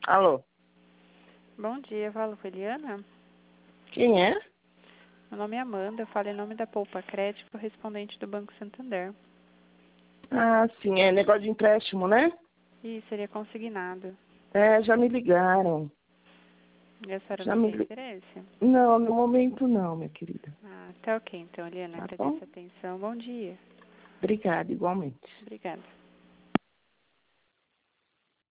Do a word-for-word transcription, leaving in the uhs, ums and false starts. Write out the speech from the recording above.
Alô? Bom dia, eu falo com a Eliana. Quem é? Meu nome é Amanda, eu falo em nome da Poupa Crédito, correspondente do Banco Santander. Ah, sim, é negócio de empréstimo, né? E seria consignado. É, já me ligaram. E a senhora Já não me tem li... interesse? Não, no momento não, minha querida. Ah, tá ok então, Eliana. Tá Agradeço bom? a atenção. Bom dia. Obrigada, igualmente. Obrigada.